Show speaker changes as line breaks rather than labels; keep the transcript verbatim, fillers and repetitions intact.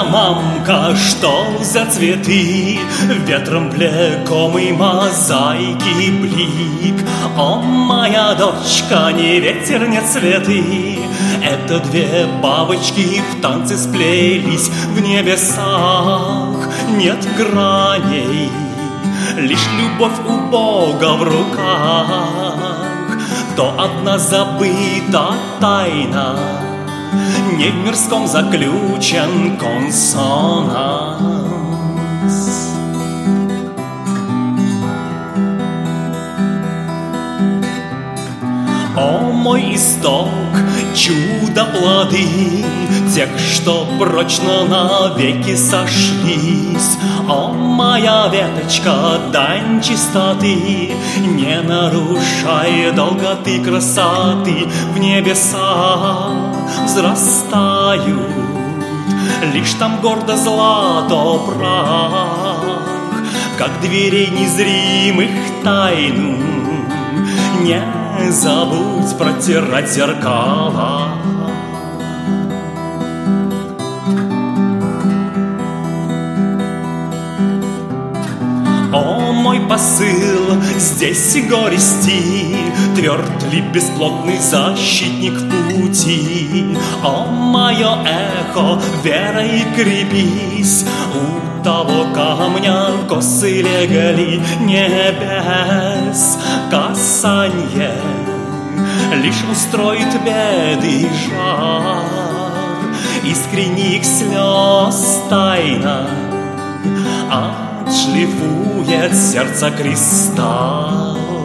моя мамка, что за цветы? Ветром влекомый мозаики блик. О, моя дочка, не ветер, не цветы. Это две бабочки в танце сплелись в небесах. Нет граней, лишь любовь у Бога в руках. То одна забыта тайна, не в мирском заключен консонанс. О, мой исток, чудо-плоды тех, что прочно навеки сошлись. О, моя веточка, дань чистоты, не нарушай долготы красоты. В небеса взрастают, лишь там гордо злато прах, как дверей незримых тайну. Не забудь протирать зеркала. О, мой посыл, здесь горести, тверд ли бесплотный защитник в пути. О, мое эхо, верой крепись, у того камня косы легли небес. Касанье лишь устроит беды жар, искренних слез тайна отшлифует сердце кристалл.